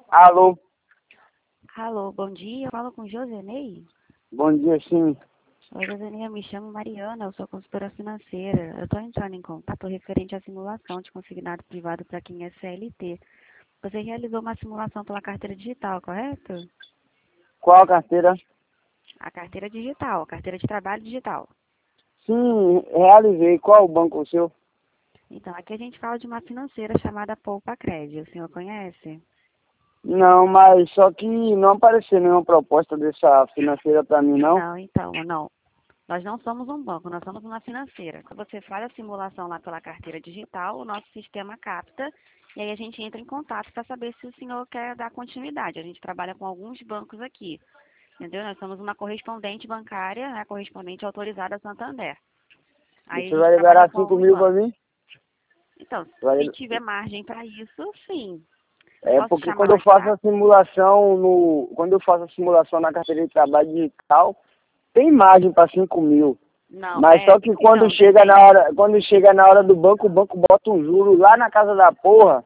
Alô, Alô, bom dia. Eu falo com Josenei. bom dia, sim. Oi, Josenei, eu me chamo Mariana, eu sou consultora financeira. Eu estou entrando em contato referente à simulação de consignado privado para quem é CLT. Você realizou uma simulação pela carteira digital, correto? Qual a carteira? A carteira digital, a carteira de trabalho digital. Sim, realizei. Qual o banco seu? Então, aqui a gente fala de uma financeira chamada Poupa Crédito. O senhor conhece? Não, mas só que não apareceu nenhuma proposta dessa financeira para mim, não. Não, então, não. Nós não somos um banco, nós somos uma financeira. Quando você faz a simulação lá pela carteira digital, o nosso sistema capta e aí a gente entra em contato para saber se o senhor quer dar continuidade. A gente trabalha com alguns bancos aqui, entendeu? Nós somos uma correspondente bancária, né, correspondente autorizada Santander. Aí a Você gente vai trabalha liberar com 5 alguns mil para bancos. mim? Então, Vai... se tiver margem para isso, sim. Eu É posso te porque chamar quando no eu faço WhatsApp? a simulação quando eu faço a simulação na carteira de trabalho digital, tem margem para 5 mil. Não, Mas só que quando então, chega na depende. hora, quando chega na hora do banco, o banco bota um juro lá na casa da porra.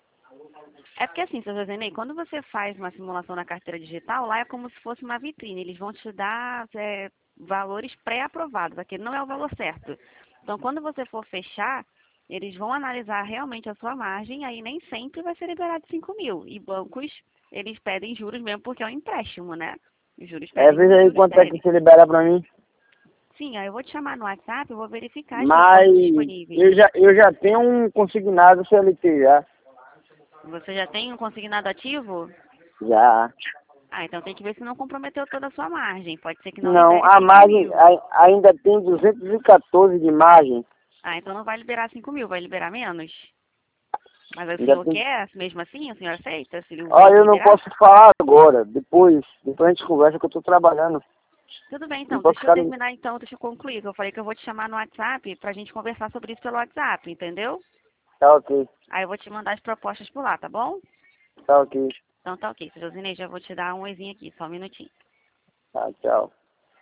É porque assim, seu Josenei, quando você faz uma simulação na carteira digital, lá é como se fosse uma vitrine. Eles vão te dar valores pré-aprovados. Aquele não é o valor certo. Então, quando você for fechar, eles vão analisar realmente a sua margem, aí nem sempre vai ser liberado 5 mil. E bancos, eles pedem juros mesmo porque é um empréstimo, né? Os juros É, pedem veja os aí juros quanto é que deles. você libera para mim. Sim, aí eu vou te chamar no WhatsApp, eu vou verificar as Mas propostas disponíveis. eu já tenho um consignado CLT já. Você já tem um consignado ativo? Já. Ah, então tem que ver se não comprometeu toda a sua margem. Pode ser que não Não, libere a 5 margem mil. ainda tem 214 de margem. Ah, então não vai liberar 5 mil, vai liberar menos. Mas aí o Ainda senhor tem... quer, mesmo assim, o senhor aceita se o Ó, banco eu não liberar? posso falar agora. Depois a gente conversa que eu tô trabalhando. Tudo bem, Não então. posso Deixa eu ficar... terminar, então. Deixa eu concluir. Que eu falei que eu vou te chamar no WhatsApp pra gente conversar sobre isso pelo WhatsApp, entendeu? Tá ok. Aí eu vou te mandar as propostas por lá, tá bom? Tá ok. Então tá ok. Seu Josinei, já vou te dar um oizinho aqui, só um minutinho. Tá, tchau.